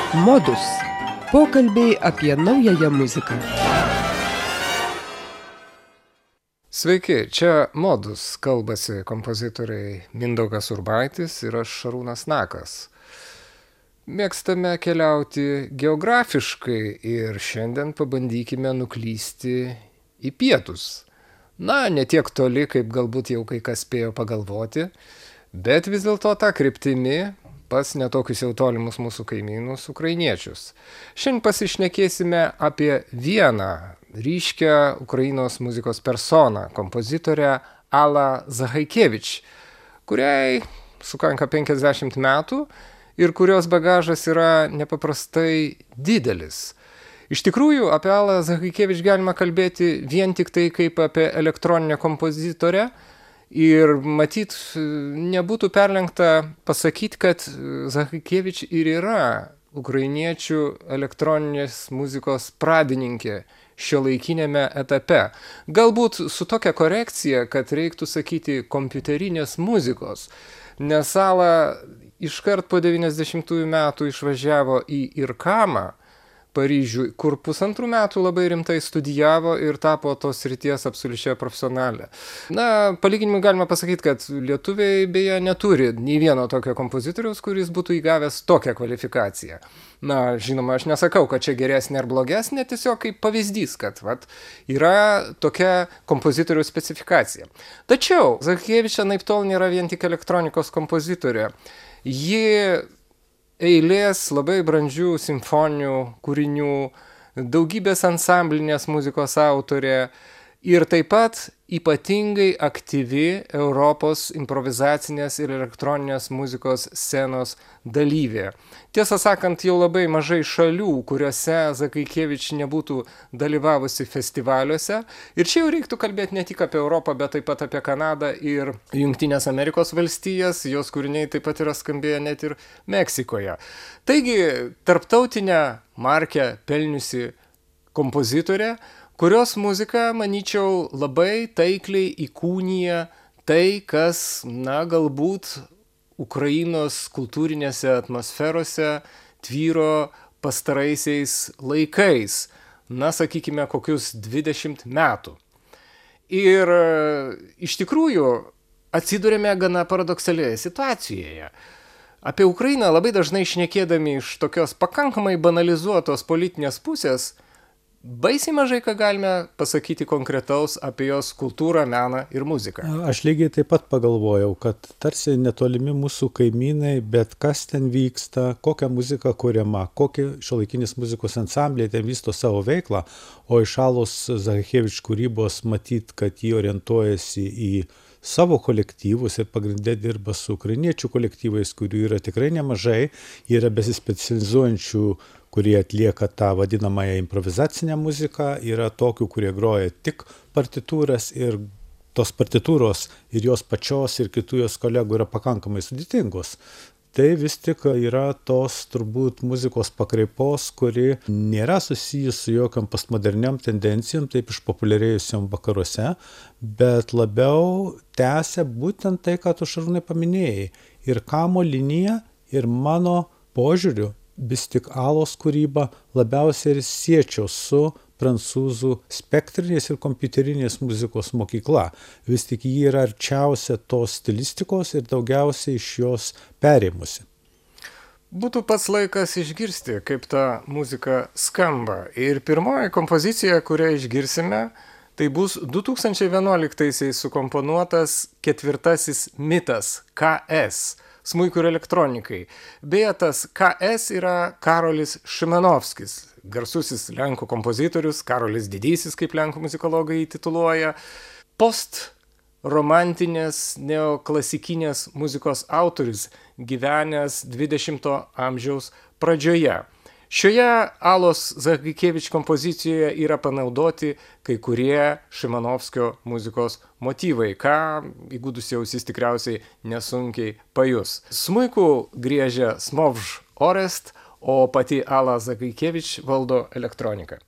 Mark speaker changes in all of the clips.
Speaker 1: Modus. Pokalbiai apie naująją muziką.
Speaker 2: Sveiki, čia Modus, kalbasi kompozitoriai Mindaugas Urbaitis ir aš Šarūnas Nakas. Mėgstame keliauti geografiškai ir šiandien pabandykime nuklysti į pietus. Na, ne tiek toli, kaip galbūt jau kai kas spėjo pagalvoti, bet vis dėlto tą kryptimi pas netokius jau tolimus mūsų kaimynus ukrainiečius. Šiandien pasišnekėsime apie vieną ryškią Ukrainos muzikos personą, kompozitorę Alą Zachaikevič, kuriai sukanka 50 metų ir kurios bagažas yra nepaprastai didelis. Iš tikrųjų, apie Alą Zachaikevič galima kalbėti vien tik tai kaip apie elektroninę kompozitorę ir matyt, nebūtų perlenkta pasakyti, kad Zachaikevič ir yra ukrainiečių elektroninės muzikos pradininkė šiuolaikiniame etape. Galbūt su tokia korekcija, kad reiktų sakyti kompiuterinės muzikos, nes Ala iškart po 90-ųjų metų išvažiavo į Irkamą, Paryžių, kur 1,5 metų labai rimtai studijavo ir tapo tos srities absoliučia profesionalė. Na, palyginimui galima pasakyti, kad lietuviai beje neturi nei vieno tokio kompozitoriaus, kuris būtų įgavęs tokią kvalifikaciją. Na, žinoma, aš nesakau, kad čia geresnė ar blogesnė, tiesiog kaip pavyzdys, kad yra tokia kompozitoriaus specifikacija. Tačiau Zachaikevič anaiptol nėra vien tik elektronikos kompozitorė. Ji eilės labai brandžių simfoninių kūrinių, daugybės ansamblinės muzikos autorė ir taip pat ypatingai aktyvi Europos improvizacinės ir elektroninės muzikos scenos dalyvė. Tiesą sakant, jau labai mažai šalių, kuriuose Zachaikevič nebūtų dalyvavusi festivaliuose. Ir čia jau reiktų kalbėti ne tik apie Europą, bet taip pat apie Kanadą ir Jungtines Amerikos valstijas. Jos kūriniai taip pat yra skambėję net ir Meksikoje. Taigi, tarptautinę markę pelniusi kompozitorė, kurios muzika, manyčiau, labai taikliai įkūnija tai, kas, galbūt Ukrainos kultūrinėse atmosferose tvyro pastaraisiais laikais, sakykime, kokius 20 metų. Ir iš tikrųjų atsidurėme gana paradoksalioje situacijoje. Apie Ukrainą labai dažnai šnekėdami iš tokios pakankamai banalizuotos politinės pusės, baisiai mažai ką galime pasakyti konkretaus apie jos kultūrą, meną ir muziką.
Speaker 3: Aš lygiai taip pat pagalvojau, kad tarsi netolimi mūsų kaimynai, bet kas ten vyksta, kokia muzika kuriama, kokie šiuolaikinės muzikos ansambliai ten vysto savo veiklą, o iš Alos Zachaikevič kūrybos matyt, kad jį orientuojasi į savo kolektyvus ir pagrinde dirba su ukrainiečių kolektyvais, kurių yra tikrai nemažai, yra besispecializuojančių, kurie atlieka tą vadinamąją improvizacinę muziką, yra tokių, kurie groja tik partitūras ir tos partitūros ir jos pačios ir kitų jos kolegų yra pakankamai sudėtingos. Tai vis tik yra tos turbūt muzikos pakraipos, kuri nėra susijus su jokiam postmoderniam tendencijom, taip išpopuliarėjusiam vakaruose, bet labiau tęsia būtent tai, ką tu, Šarūnai, paminėjai. Ir Kamo linija, ir mano požiūriu, vis tik Alos kūryba labiausiai ir siečiau su prancūzų spektrinės ir kompiuterinės muzikos mokykla. Vis tik ji yra arčiausia tos stilistikos ir daugiausiai iš jos perėmusi.
Speaker 2: Būtų pats laikas išgirsti, kaip ta muzika skamba. Ir pirmoji kompozicija, kurią išgirsime, tai bus 2011-aisiais sukomponuotas 4. mitas KS. Smuikų ir elektronikai. Beje, tas KS yra Karolis Šimanovskis, garsusis lenkų kompozitorius, Karolis Didysis, kaip lenkų muzikologai tituluoja, post-romantinės neoklasikinės muzikos autorius, gyvenęs 20-ojo amžiaus pradžioje. Šioje Alos Zachaikevič kompozicijoje yra panaudoti kai kurie Šimanovskio muzikos motyvai, ką įgūdusi ausis tikriausiai nesunkiai pajus. Smuiku griežia Smovž Orest, o pati Ala Zachaikevič valdo elektroniką.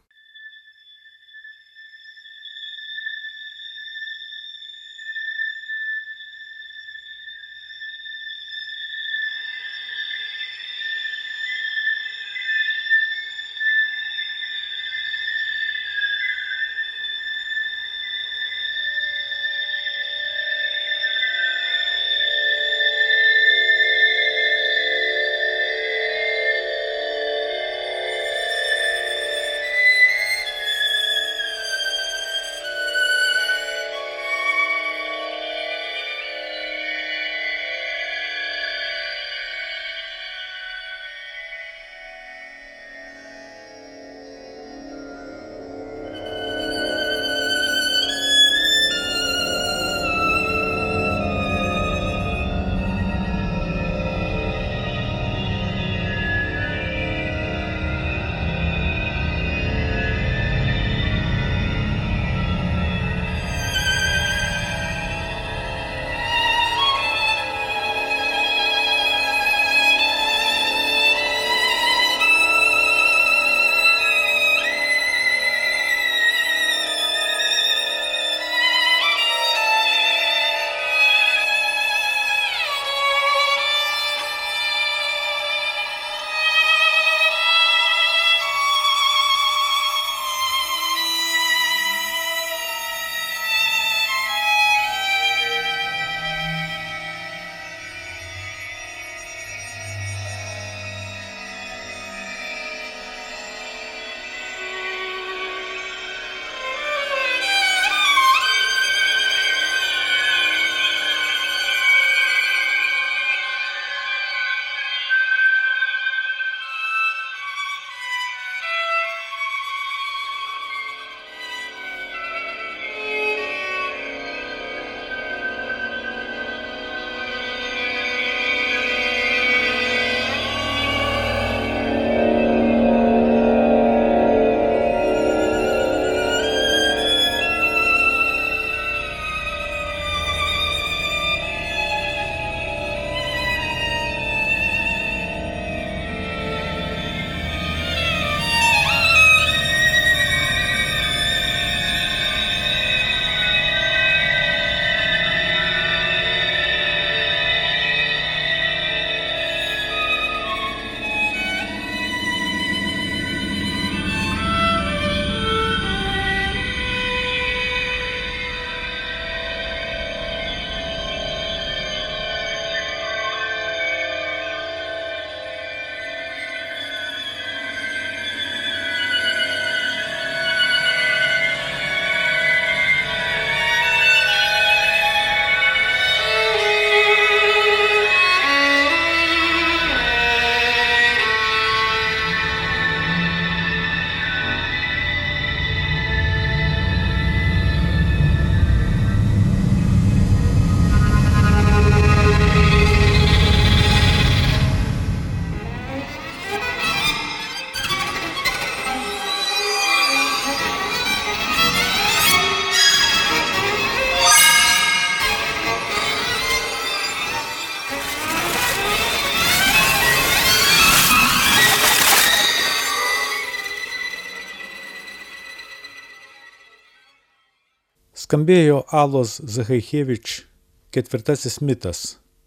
Speaker 3: Skambėjo Alos Zahaichevič ketvirtasis mitas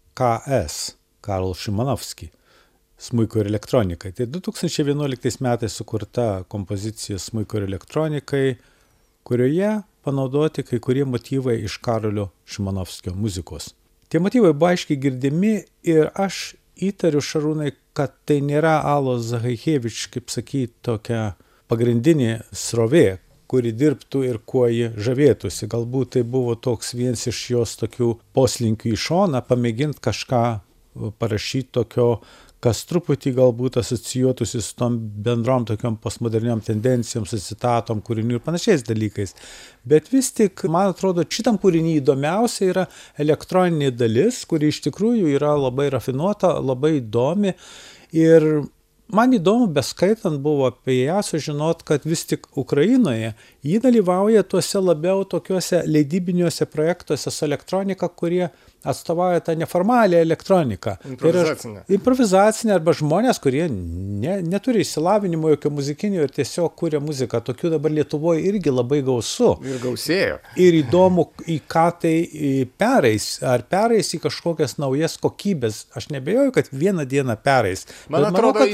Speaker 3: KS, Karol Šimanovski, smuiko ir elektronikai. Tai 2011 metais sukurta kompozicija smuiko ir elektronikai, kurioje panaudoti kai kurie motyvai iš Karolio Šimanovskio muzikos. Tie motyvai buvo aiškiai girdimi ir aš įtariu, Šarūnai, kad tai nėra Alos Zahaichevič, kaip sakyti, tokia pagrindinė srovė, kuri dirbtų ir kuo ji žavėtųsi. Galbūt tai buvo toks vienas iš jos tokių poslinkių į šoną, pamėginti kažką parašyti tokio, kas truputį galbūt asocijuotųsi su tom bendrom tokiom postmoderniom tendencijom, su citatom, kūrinių ir panašiais dalykais. Bet vis tik, man atrodo, šitam kūrinį įdomiausia yra elektroninė dalis, kuri iš tikrųjų yra labai rafinuota, labai įdomi. Ir man įdomu, beskaitant buvo apie ją sužinot, kad vis tik Ukrainoje ji dalyvauja tuose labiau tokiuose leidybiniuose projektuose su elektronika, kurie atstovauja tą neformalią elektroniką. Improvizacinę arba žmonės, kurie neturi išsilavinimo jokio muzikinio ir tiesiog kuria muziką. Tokių dabar Lietuvoje irgi labai gausu.
Speaker 2: Ir gausėjo.
Speaker 3: Ir įdomu, į ką tai pereis. Ar pereis į kažkokias naujas kokybės. Aš nebejoju, kad vieną dieną pereis.
Speaker 2: Man atrodo,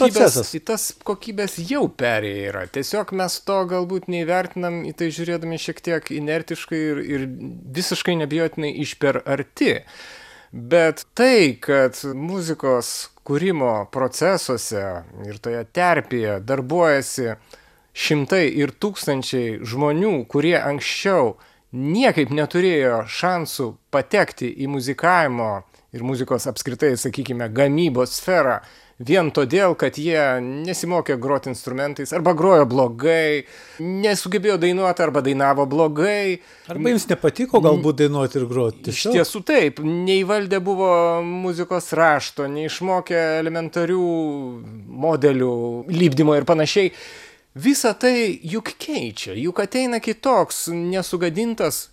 Speaker 2: į tas kokybės jau perėję yra. Tiesiog mes to galbūt neįvertinam, į tai žiūrėdami šiek tiek inertiškai ir visiškai nebijotinai iš per arti. Bet tai, kad muzikos kūrimo procesuose ir toje terpėje darbuojasi šimtai ir tūkstančiai žmonių, kurie anksčiau niekaip neturėjo šansų patekti į muzikavimo ir muzikos apskritai, sakykime, gamybos sferą, vien todėl, kad jie nesimokė groti instrumentais, arba grojo blogai, nesugebėjo dainuoti, arba dainavo blogai.
Speaker 3: Arba jums nepatiko galbūt dainuoti ir groti.
Speaker 2: Iš tiesų taip, neįvaldę buvo muzikos rašto, neišmokė elementarių modelių, lipdymo ir panašiai. Visa tai juk keičia, juk ateina kitoks nesugadintas,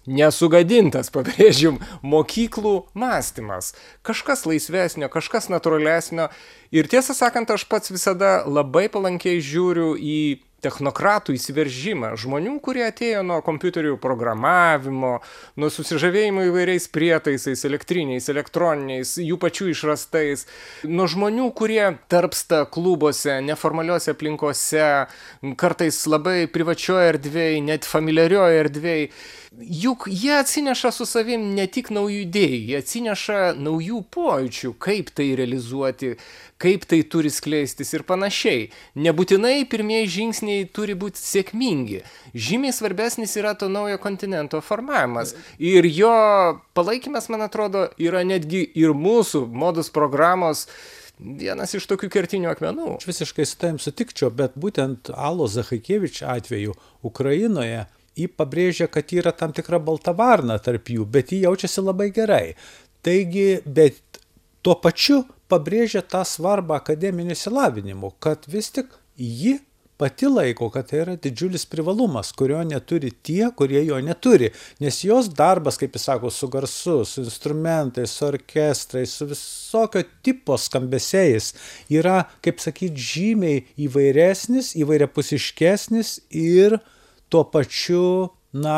Speaker 2: pabrėžium, mokyklų mąstymas. Kažkas laisvesnio, kažkas natūralesnio. Ir tiesą sakant, aš pats visada labai palankiai žiūriu į technokratų įsiveržimą, žmonių, kurie atėjo nuo kompiuterių programavimo, nuo susižavėjimo įvairiais prietaisais, elektriniais, elektroniniais, jų pačių išrastais, nuo žmonių, kurie tarpsta klubuose, neformaliuose aplinkose, kartais labai privačioje erdvėje, net familiarioje erdvėje. Juk jie atsineša su savim ne tik naujų idėjų, jie atsineša naujų pojūčių, kaip tai realizuoti, kaip tai turi skleistis ir panašiai. Nebūtinai pirmieji žingsniai turi būti sėkmingi. Žymiai svarbesnis yra to naujo kontinento formavimas. Ir jo palaikymas, man atrodo, yra netgi ir mūsų modus programos vienas iš tokių kertinių akmenų.
Speaker 3: Aš visiškai su tavim sutikčiau, bet būtent Alos Zahaichevič atveju Ukrainoje jį pabrėžia, kad yra tam tikra balta varna tarp jų, bet jį jaučiasi labai gerai. Taigi, bet tuo pačiu pabrėžia tą svarbą akademinio išsilavinimo, kad vis tik ji pati laiko, kad tai yra didžiulis privalumas, kurio neturi tie, kurie jo neturi. Nes jos darbas, kaip jis sako, su garsu, su instrumentais, su orkestrais, su visokio tipo skambesiais yra, kaip sakyti, žymiai įvairesnis, įvairiapusiškesnis ir tuo pačiu,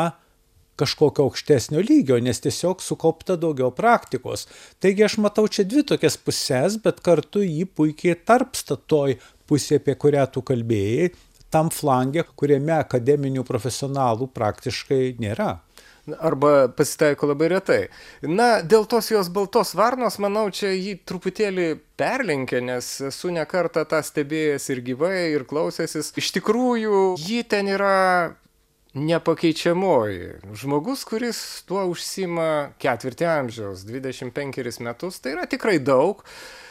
Speaker 3: kažkokio aukštesnio lygio, nes tiesiog sukaupta daugiau praktikos. Taigi aš matau čia dvi tokias pusės, bet kartu jį puikiai tarpsta toj pusė, apie kurią tu kalbėjai, tam flange, kuriame akademinių profesionalų praktiškai nėra.
Speaker 2: Arba pasitaiko labai retai. Dėl tos jos baltos varnos, manau, čia jį truputėlį perlenkė, nes esu ne kartą tą stebėjęs ir gyvai, ir klausęsis. Iš tikrųjų, ji ten yra nepakeičiamoji. Žmogus, kuris tuo užsima ketvirtį amžiaus, 25 metus, tai yra tikrai daug.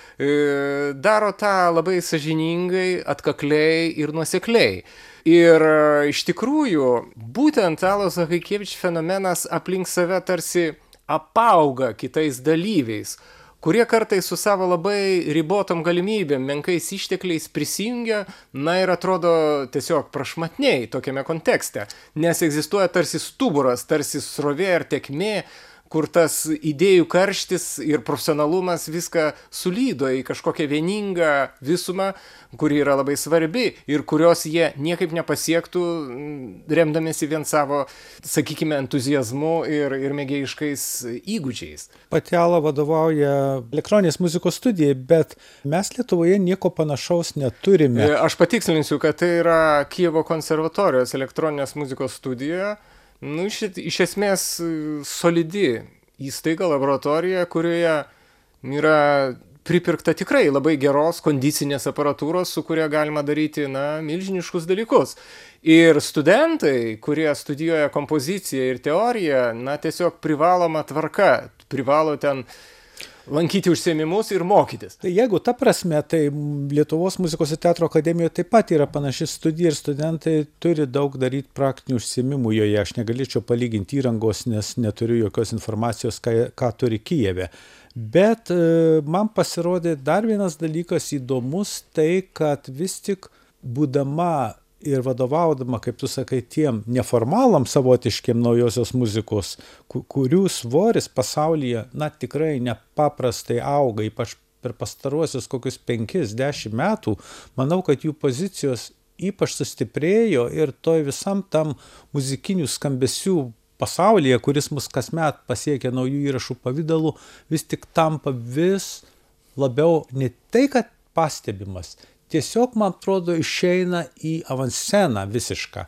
Speaker 2: Daro tą labai sąžiningai, atkakliai ir nuosekliai. Ir iš tikrųjų, būtent Alos Zahaichevič fenomenas aplink save tarsi apauga kitais dalyviais, kurie kartais su savo labai ribotom galimybėm, menkais ištekliais prisijungia, ir atrodo tiesiog prašmatniai tokiame kontekste, nes egzistuoja tarsi stuburas, tarsi srovė ar tekmė, kur tas idėjų karštis ir profesionalumas viską sulydo į kažkokią vieningą visumą, kuri yra labai svarbi ir kurios jie niekaip nepasiektų, remdamėsi vien savo, sakykime, entuziazmu ir mėgėjiškais įgūdžiais.
Speaker 3: Patiala vadovauja elektroninės muzikos studijai, bet mes Lietuvoje nieko panašaus neturime.
Speaker 2: Aš patikslinsiu, kad tai yra Kijevo konservatorijos elektroninės muzikos studija. Iš esmės solidi įstaiga, laboratorija, kurioje yra pripirkta tikrai labai geros kondicinės aparatūros, su kuria galima daryti, milžiniškus dalykus. Ir studentai, kurie studijuoja kompoziciją ir teoriją, tiesiog privaloma tvarka, privalo ten lankyti užsiėmimus ir mokytis.
Speaker 3: Tai jeigu ta prasme, tai Lietuvos muzikos ir teatro akademijoje taip pat yra panaši studija ir studentai turi daug daryti praktinių užsiėmimų joje. Aš negalėčiau palyginti įrangos, nes neturiu jokios informacijos, ką turi Kijeve. Bet man pasirodė dar vienas dalykas įdomus, tai kad vis tik būdama ir vadovaudama, kaip tu sakai, tiem neformalam savotiškiem naujosios muzikos, kurių svoris pasaulyje, tikrai nepaprastai auga, ypač per pastaruosius kokius 5-10 metų, manau, kad jų pozicijos ypač sustiprėjo ir toj visam tam muzikinių skambesių pasaulyje, kuris mus kasmet pasiekia naujų įrašų pavidalų, vis tik tampa vis labiau ne tai, kad pastebimas, tiesiog, man atrodo, išeina į avansceną visišką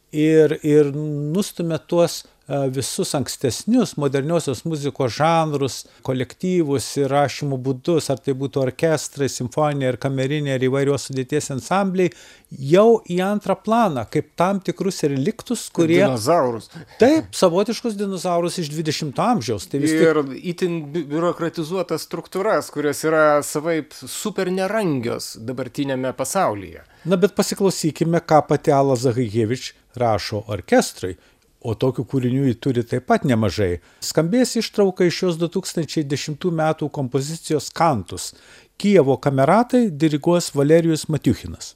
Speaker 3: ir nustumia tuos visus ankstesnius moderniosios muzikos žanrus, kolektyvus ir rašymų būdus, ar tai būtų orkestrai, simfoniniai ir kameriniai ir įvairios sudėties ansambliai, jau į antrą planą, kaip tam tikrus reliktus, kurie...
Speaker 2: Dinozaurus.
Speaker 3: Taip, savotiškus dinozaurus iš 20 amžiaus. Tai
Speaker 2: ir itin biurokratizuotas struktūras, kurios yra savaip super nerangios dabartinėme pasaulyje.
Speaker 3: Bet pasiklausykime, ką pati Ala Zahajevič rašo orkestrui. O tokių kūrinių jį turi taip pat nemažai. Skambės ištrauka iš šios 2010 metų kompozicijos Kantus. Kijevo kameratai diriguos Valerijus Matiuchinas.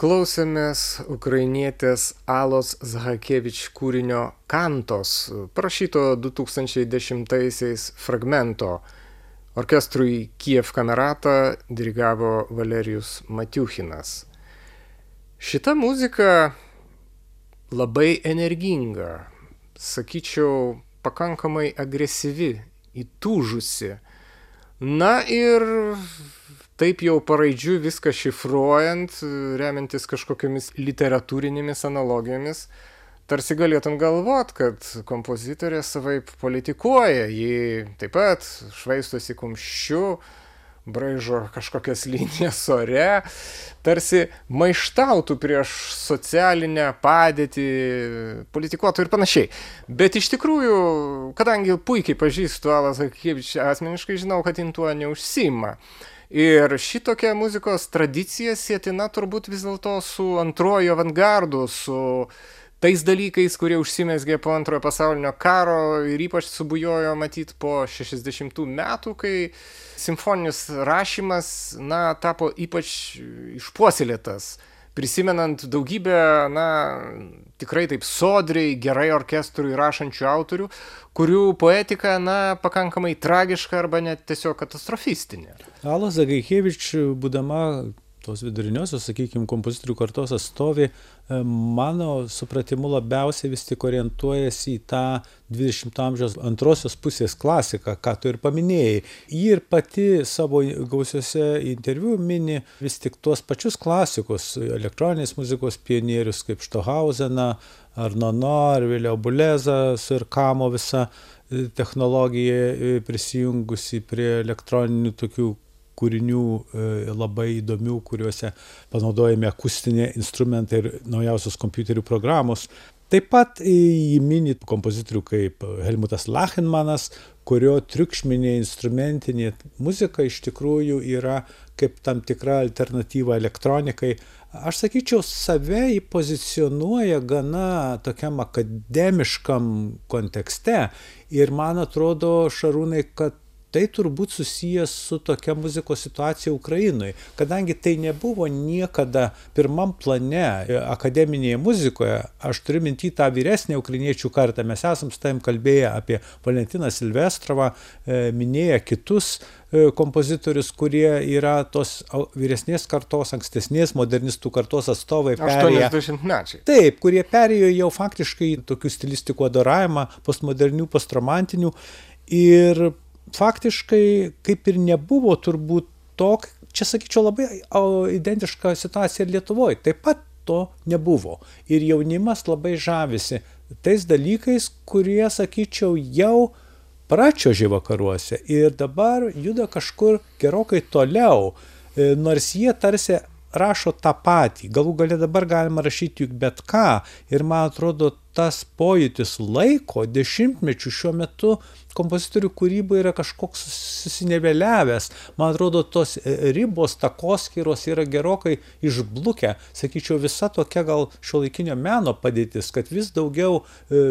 Speaker 2: Klausėmės ukrainietės Alos Zhakevič kūrinio Kantos, parašyto 2010-aisiais fragmento. Orkestrui Kiev Kamerata dirigavo Valerijus Matiuchinas. Šita muzika labai energinga, sakyčiau, pakankamai agresyvi, įtūžusi. Na ir taip jau paraidžiui viską šifruojant, remiantis kažkokiamis literatūrinėmis analogijomis, tarsi galėtum galvot, kad kompozitorė savaip politikuoja, ji taip pat švaistosi kumščiu, braižo kažkokias linijas ore, tarsi maištautų prieš socialinę padėtį, politikuotų ir panašiai. Bet iš tikrųjų, kadangi puikiai pažįstu Alą Zhakevič asmeniškai, žinau, kad jin tuo neužsiima. Ir šitokia muzikos tradicija sietina turbūt vis dėlto su antruoju avangardu, su tais dalykais, kurie užsimezgė po antrojo pasaulinio karo ir ypač subujojo matyt po 60 metų, kai simfoninis rašymas, tapo ypač išpuoselėtas, prisimenant daugybę, tikrai taip sodriai, gerai orkestrui rašančių autorių, kurių poetika, pakankamai tragiška arba net tiesiog katastrofistinė.
Speaker 3: Ala Zhakevič, būdama tos viduriniosios, sakykime, kompozitorių kartos atstovė, mano supratimu labiausiai vis tik orientuojasi į tą 20 amžiaus antrosios pusės klasiką, ką tu ir paminėjai. Ji ir pati savo gausiuose interviu mini vis tik tuos pačius klasikus, elektroninės muzikos pionierius kaip Stockhauseną, ar Nono, ar vėliau Bulezą, su ir Kamo visa technologija prisijungusi prie elektroninių tokių kūrinių labai įdomių, kuriuose panaudojami akustiniai instrumentai ir naujausios kompiuterių programos. Taip pat įmini kompozitorių kaip Helmutas Lachenmanas, kurio triukšminė instrumentinė muzika iš tikrųjų yra kaip tam tikra alternatyva elektronikai. Aš sakyčiau, save įpozicionuoja gana tokiam akademiškam kontekste ir man atrodo, Šarūnai, kad tai turbūt susijęs su tokia muzikos situacija Ukrainoje, kadangi tai nebuvo niekada pirmam plane akademinėje muzikoje. Aš turiu minty tą vyresnę ukrainiečių kartą. Mes esam su tavim kalbėję apie Valentiną Silvestrovą, minėję kitus kompozitorius, kurie yra tos vyresnės kartos, ankstesnės modernistų kartos atstovai.
Speaker 2: 80-mečiai.
Speaker 3: Taip, kurie perėjo jau faktiškai tokių stilistikų adoravimą, postmodernių, postromantinių. Ir faktiškai kaip ir nebuvo turbūt čia sakyčiau labai identiška situacija ir Lietuvoje. Taip pat to nebuvo. Ir jaunimas labai žavisi tais dalykais, kurie, sakyčiau, jau pračiuožė vakaruose ir dabar juda kažkur gerokai toliau, nors jie tarsi rašo tą patį. Galų gale dabar galima rašyti juk bet ką. Ir man atrodo, tas pojūtis laiko, dešimtmečių šiuo metu kompozitorių kūryba yra kažkoks susineveliavęs. Man atrodo, tos ribos, takoskyros yra gerokai išblukę. Sakyčiau, visa tokia gal šiuolaikinio meno padėtis, kad vis daugiau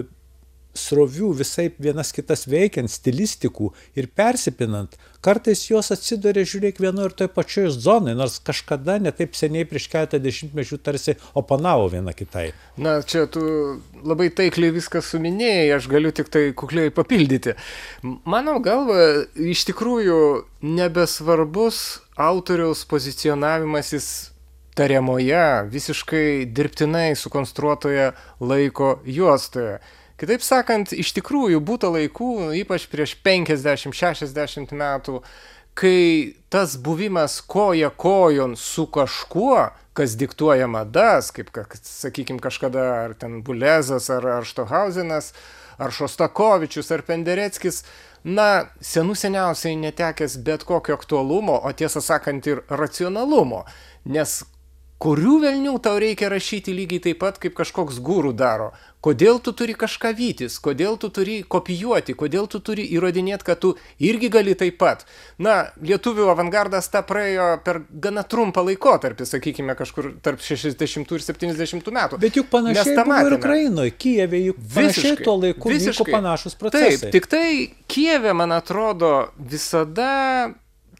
Speaker 3: srovių visaip vienas kitas veikiant, stilistikų ir persipinant, kartais jos atsiduria, žiūrėk, vienoje ir toje pačioje zonoje, nors kažkada netaip seniai prieš keletą dešimtmečių tarsi oponavo viena kitai.
Speaker 2: Čia tu labai taikliai viską suminėjai, aš galiu tik tai kukliai papildyti. Mano galva, iš tikrųjų nebesvarbus autoriaus pozicionavimasis tariamoje, visiškai dirbtinai sukonstruotoje laiko juostoje. Kitaip sakant, iš tikrųjų būta laikų, ypač prieš 50-60 metų, kai tas buvimas koja kojon su kažkuo, kas diktuoja madas, kaip, sakykime, kažkada ar ten Bulezas, ar Stockhausenas, ar Šostakovičius, ar Pendereckis, seniausiai netekęs bet kokio aktualumo, o tiesą sakant ir racionalumo, nes kurių velnių tau reikia rašyti lygiai taip pat, kaip kažkoks guru daro. Kodėl tu turi kažką vytis, kodėl tu turi kopijuoti, kodėl tu turi įrodinėti, kad tu irgi gali taip pat. Lietuvių avangardas tą praėjo per gana trumpą laikotarpį, sakykime, kažkur tarp 60 ir 70 metų.
Speaker 3: Bet juk panašiai buvo ir Ukrainoje, Kijeve, juk panašiai tuo laiku vyko panašus procesai.
Speaker 2: Taip, tik tai Kijeve, man atrodo, visada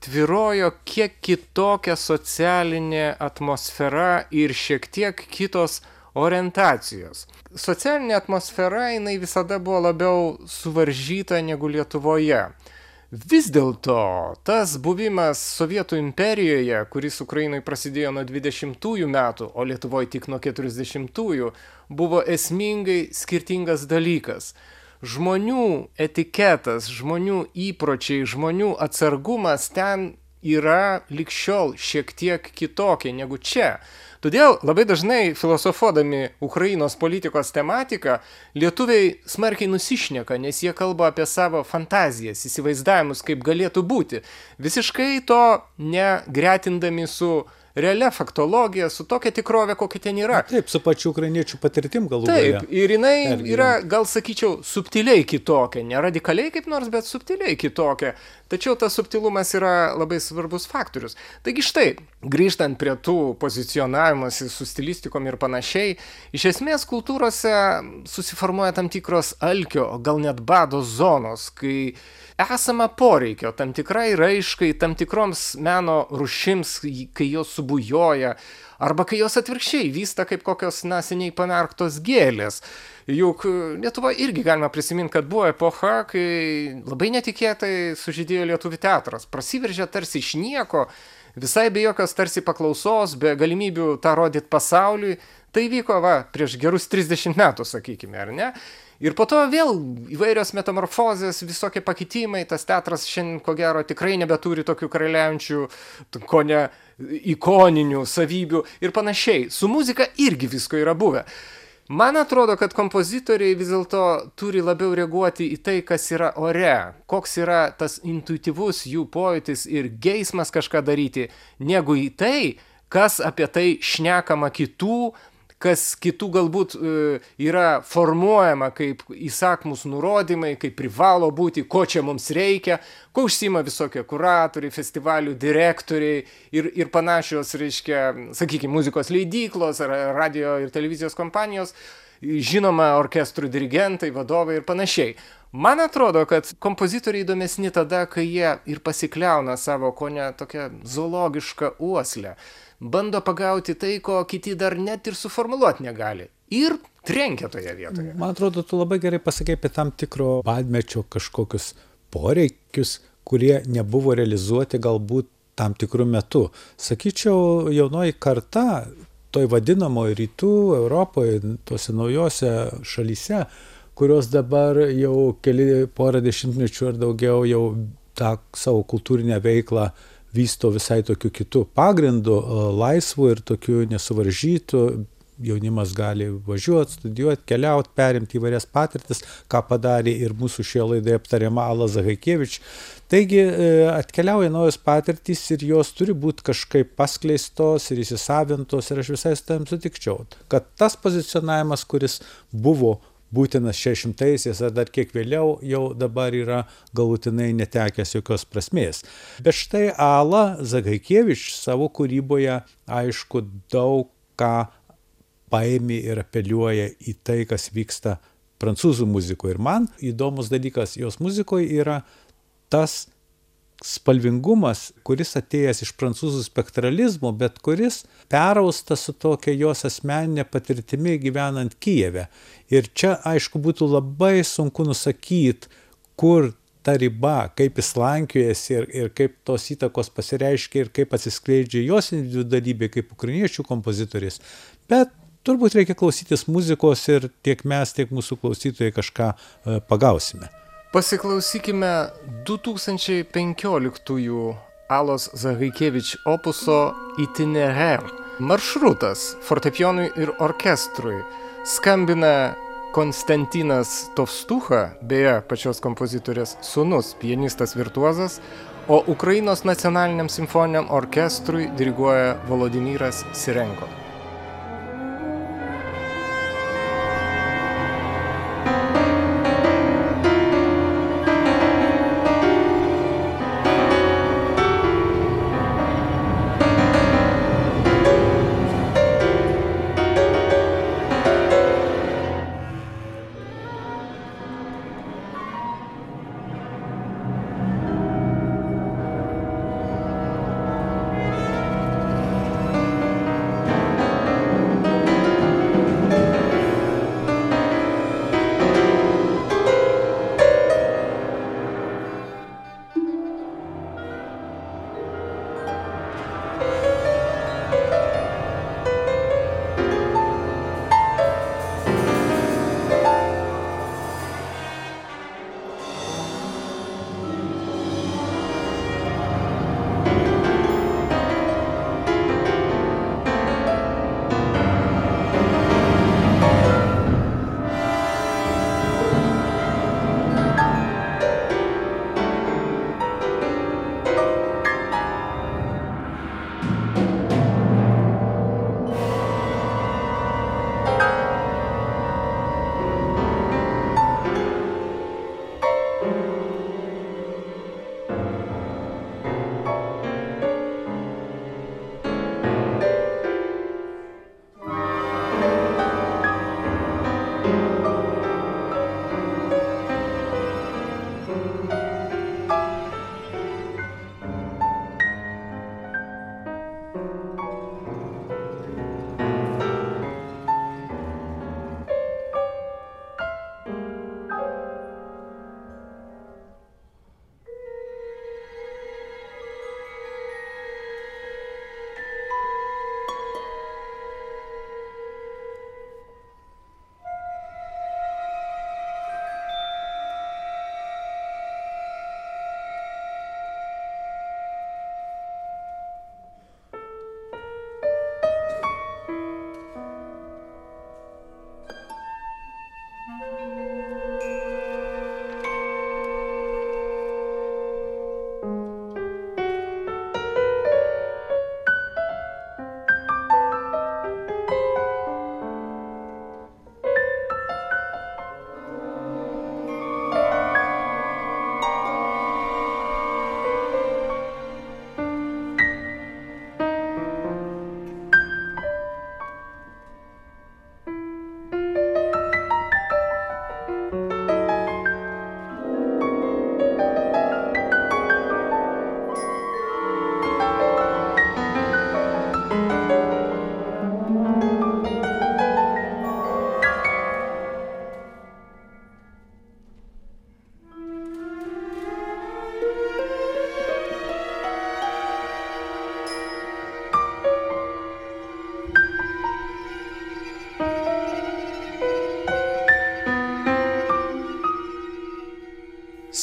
Speaker 2: tvirojo kiek kitokia socialinė atmosfera ir šiek tiek kitos orientacijos. Socialinė atmosfera, jinai visada buvo labiau suvaržyta negu Lietuvoje. Vis dėlto tas buvimas Sovietų imperijoje, kuris Ukrainai prasidėjo nuo 20-ųjų metų, o Lietuvoje tik nuo 40-ųjų, buvo esmingai skirtingas dalykas. Žmonių etiketas, žmonių įpročiai, žmonių atsargumas ten yra lig šiol šiek tiek kitokie negu čia. Todėl labai dažnai filosofuodami Ukrainos politikos tematiką, lietuviai smarkiai nusišneka, nes jie kalba apie savo fantazijas, įsivaizdavimus, kaip galėtų būti. Visiškai to negretindami su realia faktologija, su tokia tikrovė, kokia ten yra.
Speaker 3: Taip, su pačiu ukrainiečių patirtim galų gale.
Speaker 2: Taip, ir jinai yra, gal sakyčiau, subtiliai kitokia, ne radikaliai kaip nors, bet subtiliai kitokia. Tačiau tas subtilumas yra labai svarbus faktorius. Taigi štai, grįžtant prie tų pozicionavimuose su stilistikom ir panašiai, iš esmės kultūrose susiformuoja tam tikros alkio, gal net bado zonos, kai esama poreikio tam tikrai raiškai, tam tikroms meno rūšims, kai jos subujoja, arba kai jos atvirkščiai vysta kaip kokios, seniai pamerktos gėlės. Juk Lietuva irgi galima prisiminti, kad buvo epocha, kai labai netikėtai sužydėjo lietuvių teatras. Prasiveržė tarsi iš nieko, visai be jokios tarsi paklausos, be galimybių tą rodyti pasauliui. Tai vyko prieš gerus 30 metų, sakykime, ar ne? Ir po to vėl įvairios metamorfozės, visokie pakitimai, tas teatras šiandien, ko gero, tikrai nebeturi tokių karaliaujančių, ko ne ikoninių savybių ir panašiai. Su muzika irgi visko yra buvę. Man atrodo, kad kompozitoriai vis dėlto turi labiau reaguoti į tai, kas yra ore, koks yra tas intuityvus jų pojūtis ir geismas kažką daryti, negu į tai, kas apie tai šnekama kitų, kas kitų galbūt yra formuojama kaip įsakmus nurodymai, kaip privalo būti, ko čia mums reikia, ko užsima visokie kuratoriai, festivalių direktoriai ir panašios, reiškia, sakykime, muzikos leidyklos ar radio ir televizijos kompanijos, žinoma, orkestrų dirigentai, vadovai ir panašiai. Man atrodo, kad kompozitoriai įdomesni tada, kai jie ir pasikliauna savo kone tokią zoologišką uoslę. Bando pagauti tai, ko kiti dar net ir suformuluoti negali. Ir trenkia toje vietoje.
Speaker 3: Man atrodo, tu labai gerai pasakei apie tam tikro badmečio kažkokius poreikius, kurie nebuvo realizuoti galbūt tam tikrų metų. Sakyčiau, jaunoji karta, toj vadinamoje rytų Europoje, tose naujose šalyse, kurios dabar jau porą dešimtmečių ar daugiau jau tą savo kultūrinę veiklą vysto visai tokiu kitų pagrindų, laisvų ir tokių nesuvaržytų. Jaunimas gali važiuoti, studijuoti, keliauti, perimti įvairias patirtis, ką padarė ir mūsų šioje laidoje aptariama Ala Zahaikevič. Taigi atkeliauja naujos patirtys ir jos turi būti kažkaip paskleistos ir įsisavintos ir aš visai su tam sutikčiau, kad tas pozicionavimas, kuris buvo būtinas 60-aisiais ar dar kiek vėliau, jau dabar yra galutinai netekęs jokios prasmės. Bet štai Ala Zahaikevič savo kūryboje, aišku, daug ką paėmė ir apeliuoja į tai, kas vyksta prancūzų muzikoje. Ir man įdomus dalykas jos muzikoje yra tas spalvingumas, kuris atėjęs iš prancūzų spektralizmo, bet kuris peraustas su tokia jos asmeninė patirtimi gyvenant Kijeve. Ir čia, aišku, būtų labai sunku nusakyti, kur ta riba, kaip jis lankiojasi ir kaip tos įtakos pasireiškia ir kaip atsiskleidžia jos individualybė kaip ukrainiečių kompozitorės. Bet turbūt reikia klausytis muzikos ir tiek mes, tiek mūsų klausytojai kažką pagausime.
Speaker 2: Pasiklausykime 2015 Alos Zahaikevič opuso Itinéraire. Maršrutas fortepijonui ir orkestrui skambina Konstantinas Tovstucha, beje, pačios kompozitorės sūnus, pianistas virtuozas, o Ukrainos nacionaliniam simfoniniam orkestrui diriguoja Volodymyras Sirenko.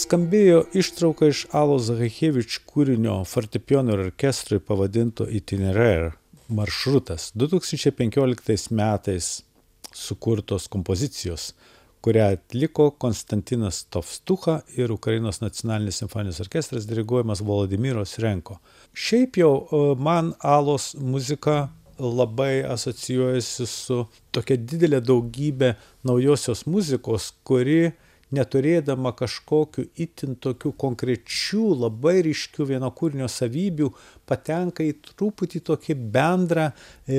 Speaker 3: Skambėjo ištrauka iš Alos Zachachevič kūrinio fortepijonui ir orkestrui pavadinto Itinéraire maršrutas 2015 metais sukurtos kompozicijos, kurią atliko Konstantinas Tovstucha ir Ukrainos nacionalinis simfoninis orkestras diriguojamas Volodymyro Srenko. Šiaip jau man Alos muzika labai asocijuojasi su tokia didelė daugybė naujosios muzikos, kuri neturėdama kažkokių itin tokių konkrečių, labai ryškių vieno kūrinio savybių, patenka į truputį tokį bendrą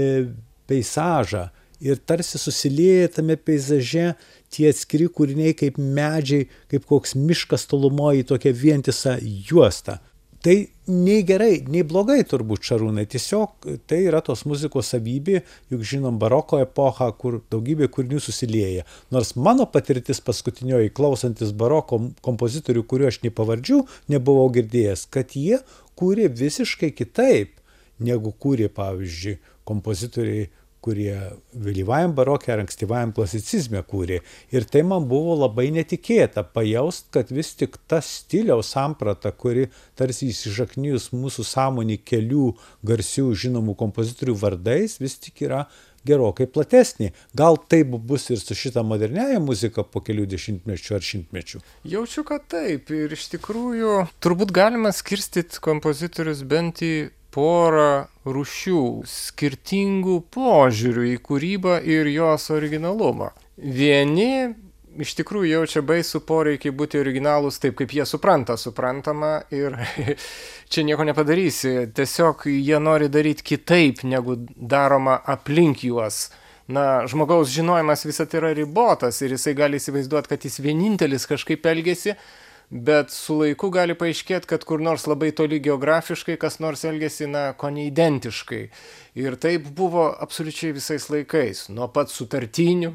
Speaker 3: peizažą. Ir tarsi susilieja tame peizaže tie atskiri kūriniai kaip medžiai, kaip koks miškas tolumoje į tokią vientisą juostą. Tai nei gerai, nei blogai turbūt, Šarūnai, tiesiog tai yra tos muzikos savybė, juk žinom baroko epochą, kur daugybė kūrinių susilieja. Nors mano patirtis paskutinioji klausantis baroko kompozitorių, kuriuo aš nei pavardžių nebuvau girdėjęs, kad jie kūrė visiškai kitaip, negu kūrė, pavyzdžiui, kompozitoriai, kurie vėlyvajam barokė ar ankstyvajam klasicizme kūrė. Ir tai man buvo labai netikėta pajaust, kad vis tik ta stiliaus samprata, kuri tarsi įsišaknijus mūsų sąmonį kelių garsių žinomų kompozitorių vardais, vis tik yra gerokai platesnė. Gal taip bus ir su šita moderniaja muzika po kelių dešimtmečių ar šimtmečių?
Speaker 2: Jaučiu, kad taip. Ir iš tikrųjų turbūt galima skirstyti kompozitorius bent į porą rūšių skirtingų požiūrių į kūrybą ir jos originalumą. Vieni iš tikrųjų jaučia baisų poreikį būti originalūs taip, kaip jie suprantama ir čia nieko nepadarysi. Tiesiog jie nori daryti kitaip, negu daroma aplink juos. Na, žmogaus žinojimas visat yra ribotas ir jisai gali įsivaizduoti, kad jis vienintelis kažkaip elgesi, bet su laiku gali paaiškėti, kad kur nors labai toli geografiškai kas nors elgesi, ko neidentiškai. Ir taip buvo absoliučiai visais laikais, nuo pat sutartinių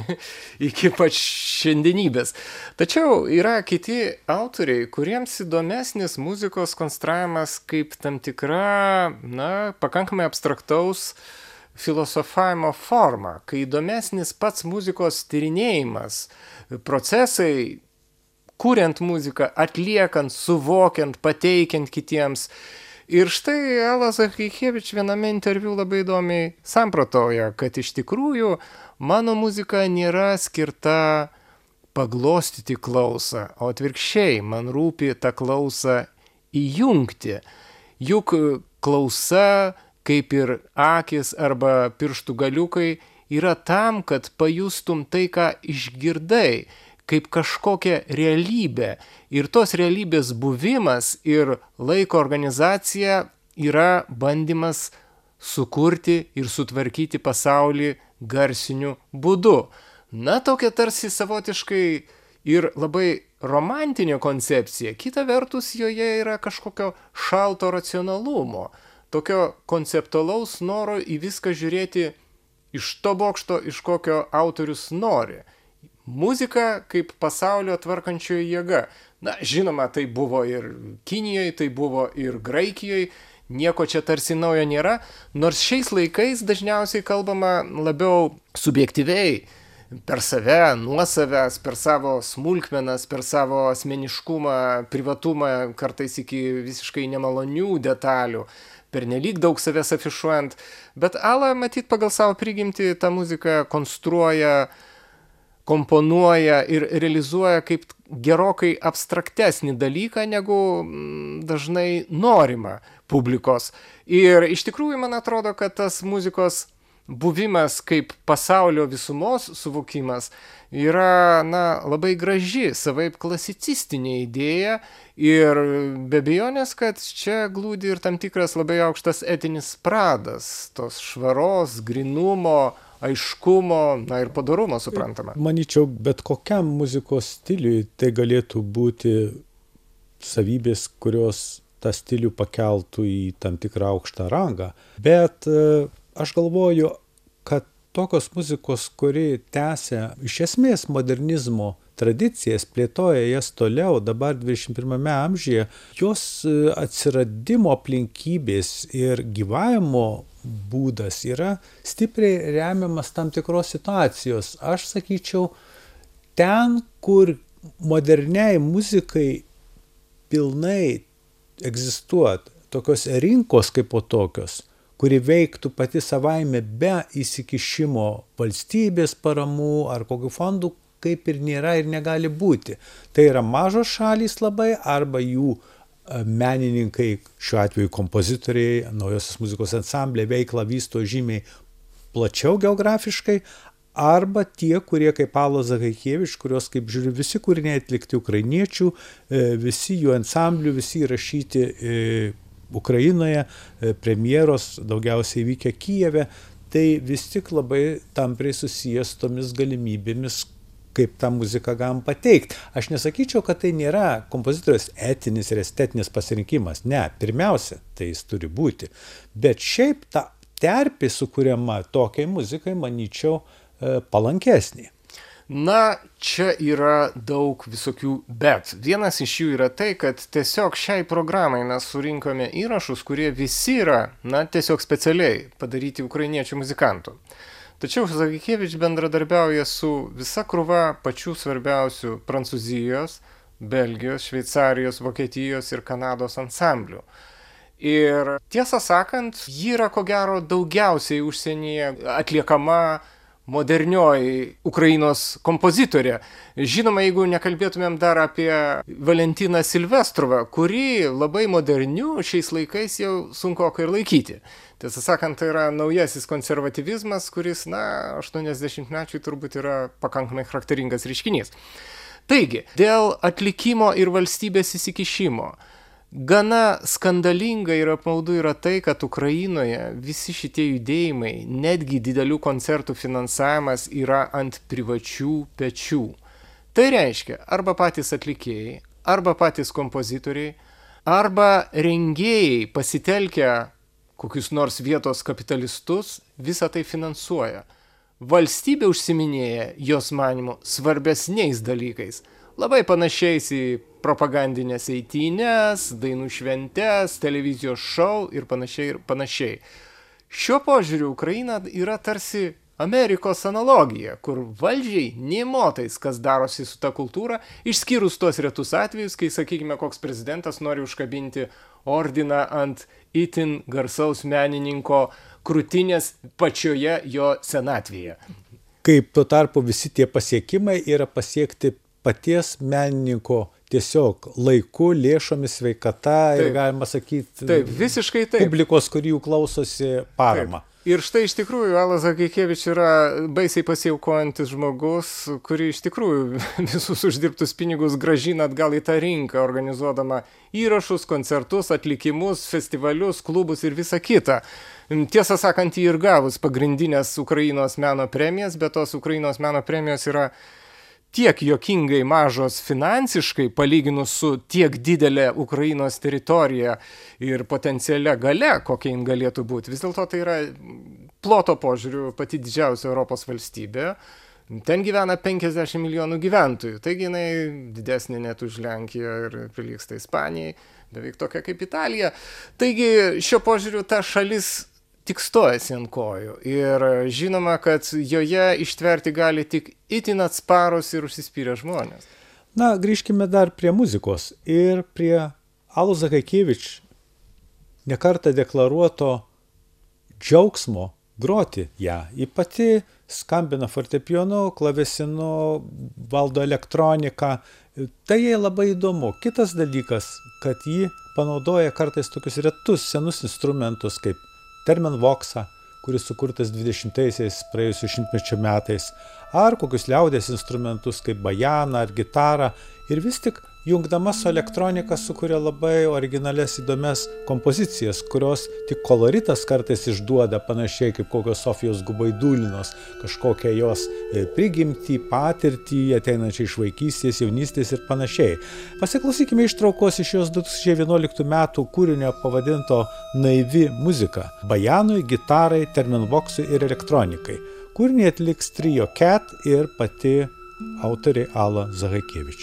Speaker 2: iki pat šiandienybės. Tačiau yra kiti autoriai, kuriems įdomesnis muzikos konstravimas kaip tam tikra, pakankamai abstraktaus filosofavimo forma, kai įdomesnis pats muzikos tyrinėjimas, procesai, kuriant muziką, atliekant, suvokiant, pateikiant kitiems. Ir štai Ala Zachachevič viename interviu labai įdomiai samprotauja, kad iš tikrųjų mano muzika nėra skirta paglostyti klausą, o atvirkščiai man rūpi tą klausą įjungti. Juk klausa, kaip ir akis arba pirštų galiukai, yra tam, kad pajustum tai, ką išgirdai, kaip kažkokia realybė. Ir tos realybės buvimas ir laiko organizacija yra bandymas sukurti ir sutvarkyti pasaulį garsiniu būdu. Tokia tarsi savotiškai ir labai romantinė koncepcija. Kita vertus, joje yra kažkokio šalto racionalumo, tokio konceptualaus noro į viską žiūrėti iš to bokšto, iš kokio autorius nori. Muzika kaip pasaulio tvarkančioji jėga. Žinoma, tai buvo ir Kinijoje, tai buvo ir Graikijoje, nieko čia tarsi naujo nėra, nors šiais laikais dažniausiai kalbama labiau subjektyviai, per save, nuo savęs, per savo smulkmenas, per savo asmeniškumą, privatumą, kartais iki visiškai nemalonių detalių, pernelyg daug savęs afišuojant, bet Ala, matyt, pagal savo prigimtį tą muziką konstruoja, komponuoja ir realizuoja kaip gerokai abstraktesnį dalyką, negu dažnai norima publikos. Ir iš tikrųjų, man atrodo, kad tas muzikos buvimas kaip pasaulio visumos suvokimas yra labai graži, savaip klasicistinė idėja ir be abejonės, kad čia glūdi ir tam tikras labai aukštas etinis pradas, tos švaros, grynumo, aiškumo, ir padorumo, suprantama.
Speaker 3: Manyčiau, bet kokiam muzikos stiliui tai galėtų būti savybės, kurios tą stilių pakeltų į tam tikrą aukštą rangą. Bet aš galvoju, kad tokios muzikos, kuri tęsia iš esmės modernizmo tradicijas, plėtoja jas toliau, dabar 21 amžiuje, jos atsiradimo aplinkybės ir gyvavimo būdas yra stipriai remiamas tam tikros situacijos. Aš sakyčiau, ten, kur moderniai muzikai pilnai egzistuoti tokios rinkos kaip po tokios, kuri veiktų pati savaime be įsikišimo valstybės paramų ar kokių fondų, kaip ir nėra ir negali būti. Tai yra mažos šalys labai arba jų menininkai, šiuo atveju kompozitoriai, naujosios muzikos ansambliai veiklą vysto žymiai plačiau geografiškai, arba tie, kurie kaip Alos Zachaikievič, kurios, kaip žiūriu, visi kūriniai atlikti ukrainiečių, visi jų ansamblių, visi įrašyti Ukrainoje, premjeros daugiausiai vykę Kijeve, tai vis tik labai tampriai susijęs tomis galimybėmis, kaip tą muziką galim pateikti. Aš nesakyčiau, kad tai nėra kompozitorius etinis ir estetinis pasirinkimas. Ne, pirmiausia, tai jis turi būti. Bet šiaip ta terpė sukuriama tokiai muzikai, manyčiau, palankesnė.
Speaker 2: Na, čia yra daug visokių bet. Vienas iš jų yra tai, kad tiesiog šiai programai mes surinkome įrašus, kurie visi yra, tiesiog specialiai padaryti ukrainiečių muzikantų. Tačiau Zachaikievič bendradarbiauja su visa krūva pačių svarbiausių Prancūzijos, Belgijos, Šveicarijos, Vokietijos ir Kanados ansamblių. Ir tiesą sakant, ji yra ko gero daugiausiai užsienyje atliekama modernioji Ukrainos kompozitorė. Žinoma, jeigu nekalbėtumėm dar apie Valentiną Silvestrovą, kuri labai moderniu šiais laikais jau sunkokai ir laikyti. Tiesą sakant, tai yra naujasis konservatyvizmas, kuris, 80-mečiui turbūt yra pakankamai charakteringas reiškinys. Taigi, dėl atlikimo ir valstybės įsikišimo, gana skandalinga ir apmaudu yra tai, kad Ukrainoje visi šitie judėjimai, netgi didelių koncertų finansavimas yra ant privačių pečių. Tai reiškia, arba patys atlikėjai, arba patys kompozitoriai, arba rengėjai pasitelkę kokius nors vietos kapitalistus, visą tai finansuoja. Valstybė užsiminėja, jos manymu, svarbesniais dalykais, labai panašiais į propagandinės eitynes, dainų šventes, televizijos šou ir panašiai ir panašiai. Šiuo požiūriu Ukraina yra tarsi Amerikos analogija, kur valdžiai nė motais, kas darosi su ta kultūra, išskyrus tuos retus atvejus, kai, sakykime, koks prezidentas nori užkabinti ordiną ant itin garsaus menininko krūtinės pačioje jo senatvėje.
Speaker 3: Kaip tuo tarpu visi tie pasiekimai yra pasiekti paties menininko tiesiog laiku, lėšomis, sveikata ir galima sakyti,
Speaker 2: visiškai taip.
Speaker 3: Publikos, kurių klausosi parama.
Speaker 2: Taip. Ir štai iš tikrųjų Alas Zachaikievič yra baisiai pasiaukojantis žmogus, kuri iš tikrųjų visus uždirbtus pinigus grąžina atgal į tą rinką, organizuodama įrašus, koncertus, atlikimus, festivalius, klubus ir visa kita. Tiesą sakant, jį ir gavus pagrindinės Ukrainos meno premijas, bet tos Ukrainos meno premijos yra tiek juokingai mažos finansiškai, palyginus su tiek didelė Ukrainos teritorija ir potencialia gale, kokia jin galėtų būti. Vis dėlto tai yra ploto požiūriu pati didžiausia Europos valstybė. Ten gyvena 50 milijonų gyventojų, taigi jinai didesnė net už Lenkiją ir prilygsta Ispanijai, beveik tokia kaip Italija. Taigi šio požiūriu ta šalis tik stojasi ant kojų ir žinoma, kad joje ištverti gali tik itin atsparus ir užsispyrę žmonės.
Speaker 3: Grįžkime dar prie muzikos ir prie Alos Zachaikievič nekartą deklaruoto džiaugsmo groti ją. Ji pati skambina fortepijonu, klavesinu, valdo elektroniką. Tai jai labai įdomu. Kitas dalykas, kad ji panaudoja kartais tokius retus senus instrumentus kaip termenvoksą, kuris sukurtas 20-aisiais praėjusių šimtmečio metais, ar kokius liaudės instrumentus kaip bajaną ar gitarą, ir vis tik jungdama su elektronika sukuria labai originalias įdomias kompozicijas, kurios tik koloritas kartais išduoda, panašiai kaip kokios Sofijos Gubaidulinos, kažkokią jos prigimtį, patirtį, ateinančią iš vaikystės, jaunystės ir panašiai. Pasiklausykime ištraukos iš jos 2011 metų kūrinio pavadinto Naivi muzika – bajanui, gitarai, termenvoksui ir elektronikai. Kūrinį atliks trio Cat ir pati autorė Ala Zachaikievič.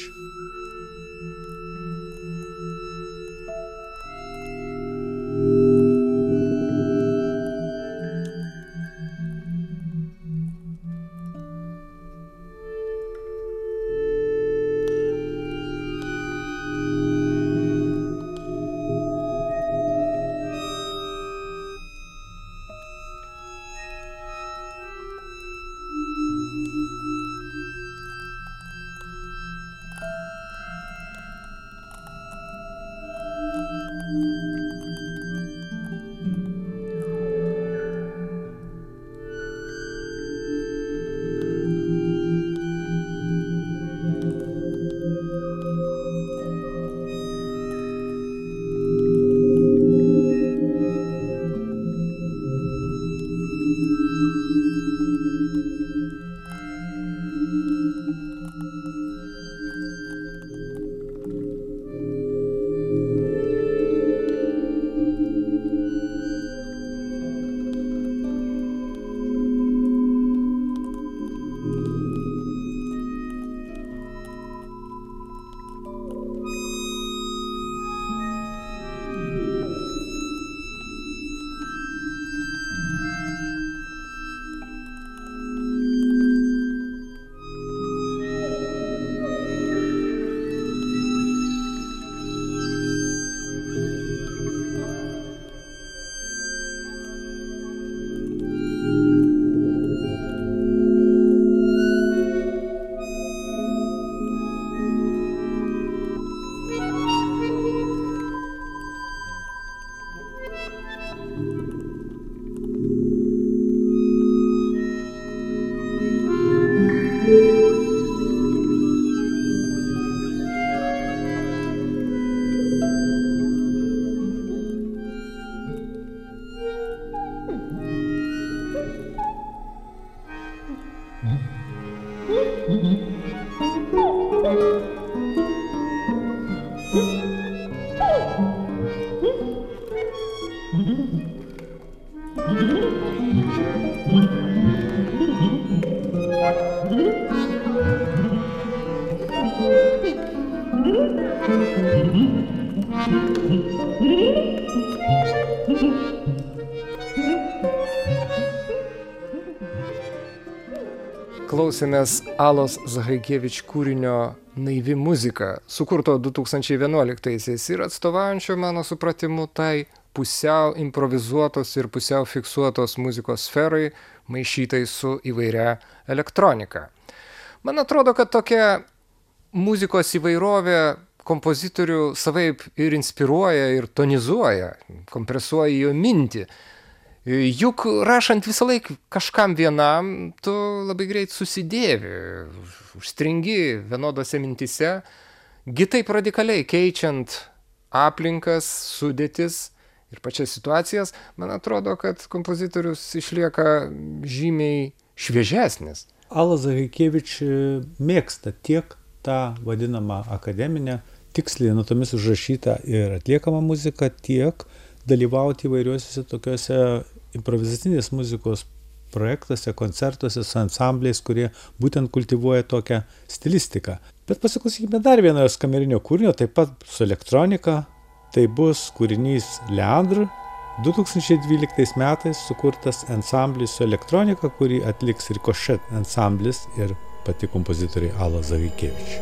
Speaker 2: Klausėmės Alos Zagajkevič kūrinio Naivi muzika, sukurto 2011-aisiais ir atstovaujančio mano supratimu tai pusiau improvizuotos ir pusiau fiksuotos muzikos sferai, maišytai su įvairia elektronika. Man atrodo, kad tokia muzikos įvairovė kompozitorių savaip ir inspiruoja, ir tonizuoja, kompresuoja jo mintį. Juk rašant visą laiką kažkam vienam, tu labai greit susidėvi, užstringi vienodose mintyse, taip radikaliai keičiant aplinkas, sudėtis ir pačias situacijas, man atrodo, kad kompozitorius išlieka žymiai šviežesnis.
Speaker 3: Alas Zagajkevič mėgsta tiek tą vadinamą akademinę, tiksliai natomis užrašytą ir atliekamą muziką, tiek dalyvauti įvairiuose tokiuose improvizacinės muzikos projektuose, koncertuose su ansambliais, kurie būtent kultivuoja tokią stilistiką. Bet pasiklausykime dar vieno jos kamerinio kūrinio, taip pat su elektronika. Tai bus kūrinys Leandr, 2012 metais sukurtas ansamblis su elektronika, kurį atliks Ricochet ansamblis ir pati kompozitorė Ala Zagajkevič.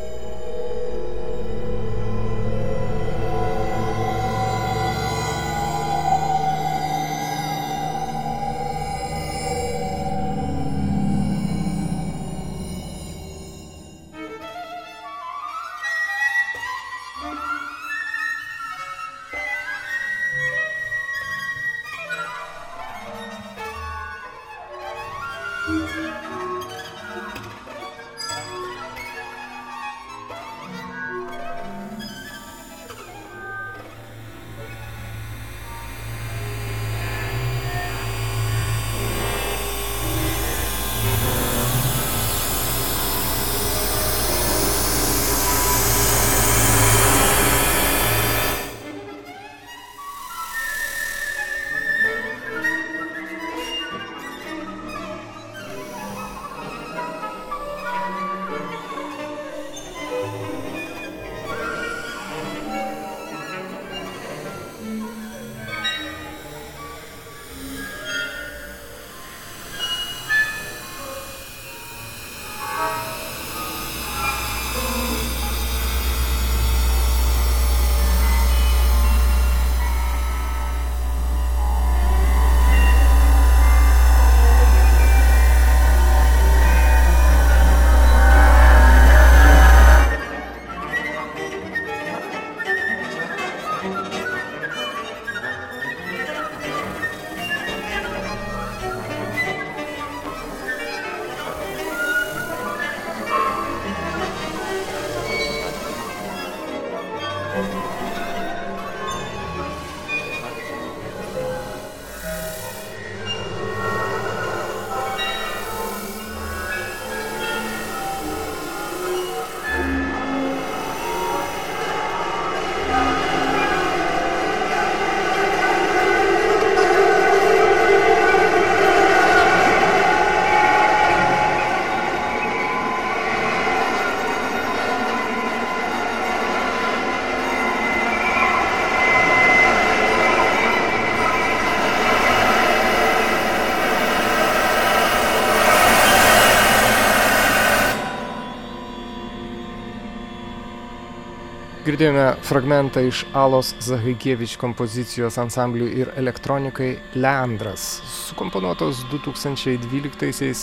Speaker 2: Girdėjome fragmentą iš Alos Zagajkevič kompozicijos ansambliui ir elektronikai Leandras, sukomponuotos 2012-aisiais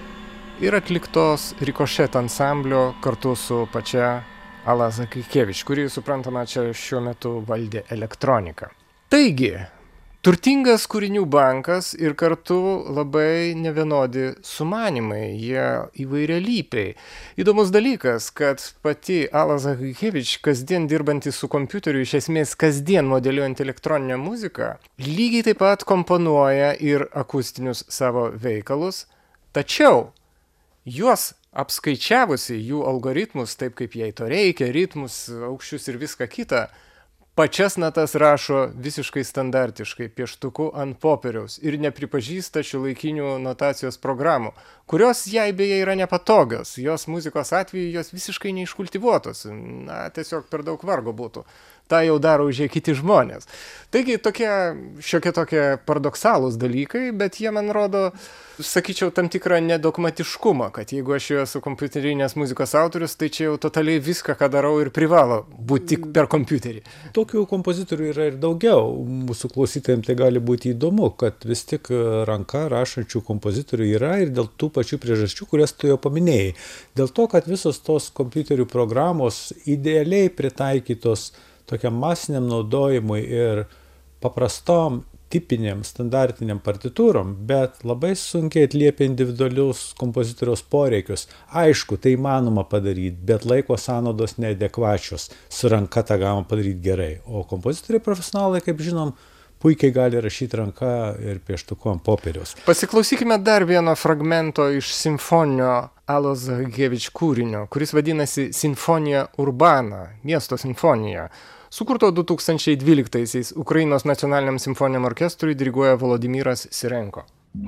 Speaker 2: ir atliktos Ricochet ansamblio kartu su pačia Ala Zagajkevič, kuri, suprantama, čia šiuo metu valdė elektroniką. Taigi, turtingas kūrinių bankas ir kartu labai nevienodi sumanimai, jie įvairialypiai. Įdomus dalykas, kad pati Ala Zagajkevič, kasdien dirbanti su kompiuteriu, iš esmės kasdien modeliuojant elektroninę muziką, lygiai taip pat komponuoja ir akustinius savo veikalus, tačiau juos apskaičiavusi, jų algoritmus, taip kaip jai to reikia, ritmus, aukščius ir viską kitą, pačias natas rašo visiškai standartiškai, pieštuku ant popieriaus ir nepripažįsta šiuolaikinių notacijos programų, kurios jai beje yra nepatogios. Jos muzikos atveju jos visiškai neiškultivuotos, tiesiog per daug vargo būtų. Ta jau daro už jie kiti žmonės. Taigi šiokie tokie paradoksalūs dalykai, bet jie man rodo, sakyčiau, tam tikrą nedogmatiškumą, kad jeigu aš jau esu kompiuterinės muzikos autorius, tai čia jau totaliai viską, ką darau ir privalo būti tik per kompiuterį.
Speaker 3: Tokių kompozitorių yra ir daugiau. Mūsų klausytojams tai gali būti įdomu, kad vis tik ranka rašančių kompozitorių yra ir dėl tų pačių priežasčių, kurias tu jau paminėjai. Dėl to, kad visos tos kompiuterių programos idealiai pritaikytos tokiam masiniam naudojimui ir paprastom, tipiniam, standartiniam partitūrom, bet labai sunkiai atliepia individualius kompozitoriaus poreikius. Aišku, tai įmanoma padaryti, bet laiko sąnaudos neadekvačios. Su ranka tą galima padaryti gerai. O kompozitoriai profesionalai, kaip žinom, puikiai gali rašyti ranka ir pieštuku ant popieriaus.
Speaker 2: Pasiklausykime dar vieno fragmento iš simfoninio Alos Zahakevič kūrinio, kuris vadinasi Sinfonija Urbana, miesto simfonija. Sukurto 2012-aisiais Ukrainos nacionaliniam simfoniniam orkestrui diriguoja Volodymyras Sirenko.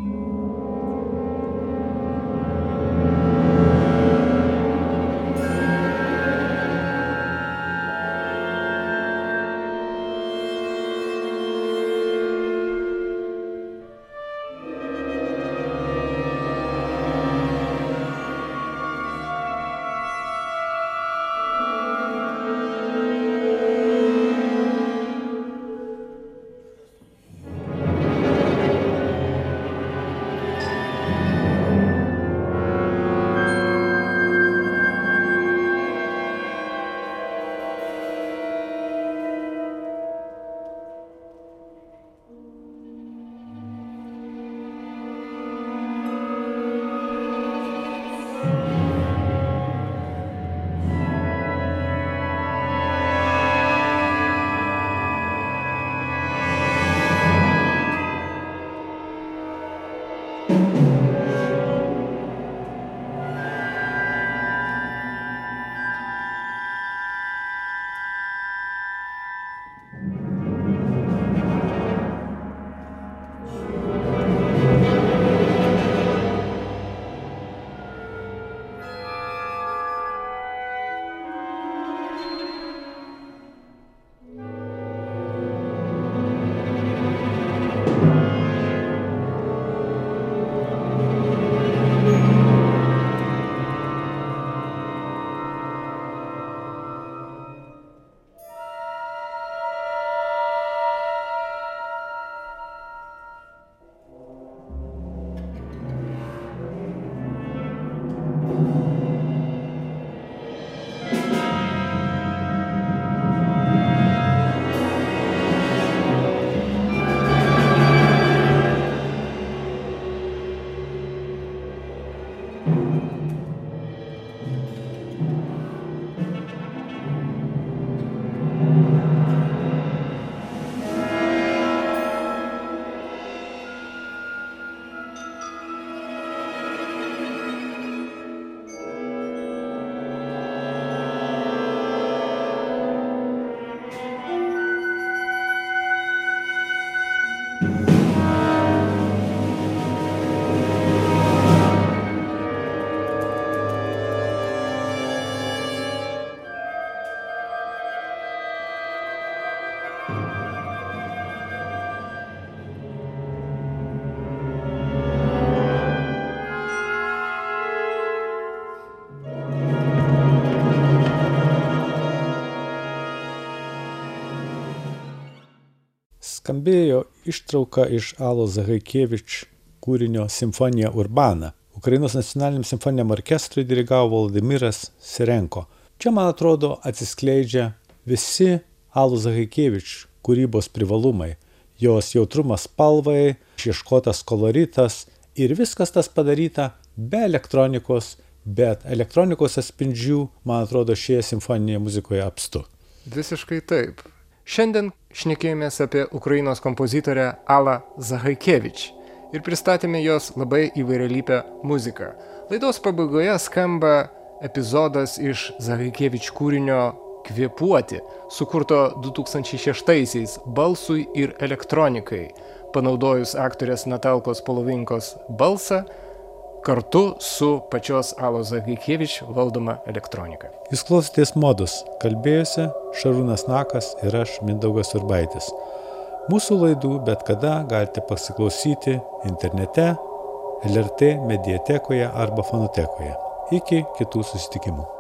Speaker 3: Skambėjo ištrauka iš Alos Zahakevič kūrinio Simfonija Urbana. Ukrainos nacionaliniam simfoniniam orkestrui dirigavo Volodymyras Sirenko. Čia, man atrodo, atsiskleidžia visi Alos Zahakevič kūrybos privalumai. Jos jautrumas spalvai, išieškotas koloritas ir viskas tas padaryta be elektronikos, bet elektronikos atspindžių, man atrodo, šioje simfoninėje muzikoje apstu.
Speaker 2: Visiškai taip. Šiandien šnekėjomės apie Ukrainos kompozitorę Alą Zahakevič ir pristatėme jos labai įvairialypę muziką. Laidos pabaigoje skamba epizodas iš Zagajkevič kūrinio Kvėpuoti, sukurto 2006-aisiais balsui ir elektronikai, panaudojus aktorės Natalkos Polovinkos balsą kartu su pačios Alos Zagajkevič valdoma elektronika.
Speaker 3: Jūs klausotės Modus, kalbėjosi Šarūnas Nakas ir aš, Mindaugas Urbaitis. Mūsų laidų bet kada galite pasiklausyti internete, LRT mediatekoje arba fonotekoje. Iki kitų susitikimų.